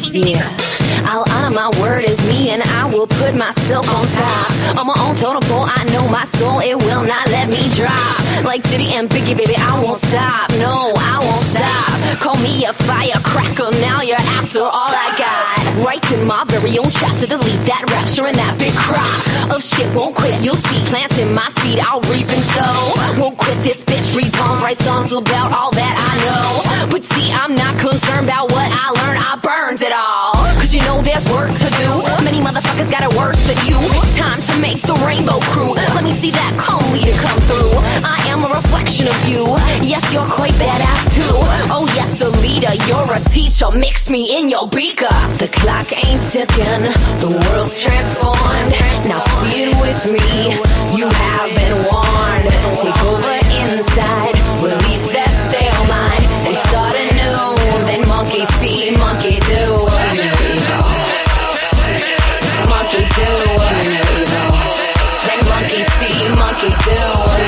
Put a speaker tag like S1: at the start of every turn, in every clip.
S1: Yeah, I'll honor my word as me and I will put myself on top. On my own totem pole, I know my soul, it will not let me drop. Like Diddy and Biggie, baby, I won't stop. No, I won't stop. Call me a firecracker, now you're after all I got. Right in my very own chapter, delete that rapture and that big crop of shit. Won't quit, you'll see. Planting my seed, I'll reap and sow. Won't quit this bitch, read poems, write songs about all that I know. But see, I'm not concerned about what I learned, I burned it all. Cause you know there's work to do. Many motherfuckers got it worse than you. It's time to make the rainbow crew. Let me see that calm leader come through. I am a reflection of you. Yes, you're quite badass too. Oh yes, a leader, you're a teacher. Mix me in your beaker. The clock ain't ticking, the world's transformed. Now see it with me, you have been warned. Take over inside, release that stale mind, and start anew. Then monkey see, monkey do. Monkey do. Then monkey see, monkey do.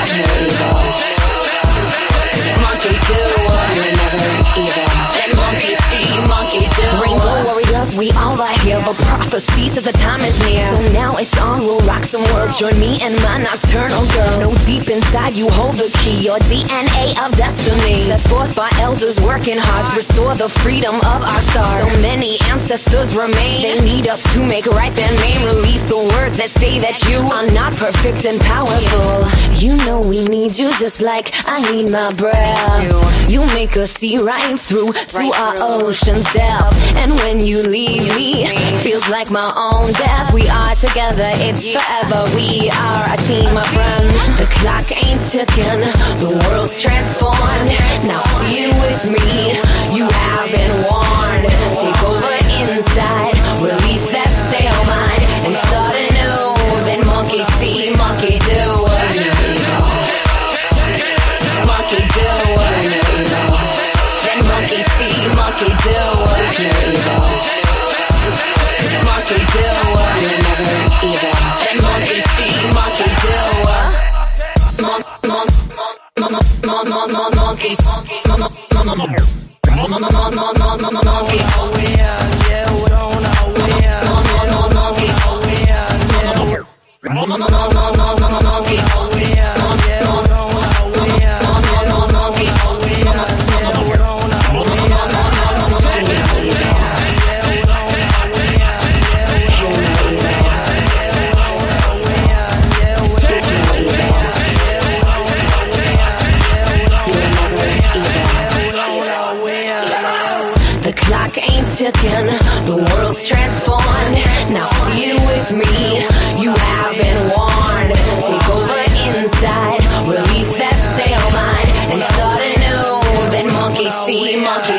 S1: Monkey do. Then monkey see, monkey do. Rainbow warriors, we all are here. The prophecy says the time is near. So now it's on, we'll rock some worlds. Join me and my nocturnal girl. Know deep inside you hold the key, your DNA of destiny. Set forth by elders working hard to restore the freedom of our star. So many ancestors remain, they need us to make right their name. Release the words that say that you are not perfect and powerful. You know we need you just like I need my breath. You make us see right through to our ocean's depth. And when you leave me, feels like my own death. We are together, it's forever. We are a team of friends. The clock ain't ticking, the world's transformed. Now see it with me, you have been warned. Take over inside, release that stale mind, and start anew. Then monkey see, monkey do. Monkey do. Then monkey see, monkey do. Monkey do. Then monkey see, monkey do. Monkeys. The clock ain't ticking, the world's transformed. Now see it with me, you have been warned. Take over inside, release that stale mind, and start anew. Then monkey see, monkey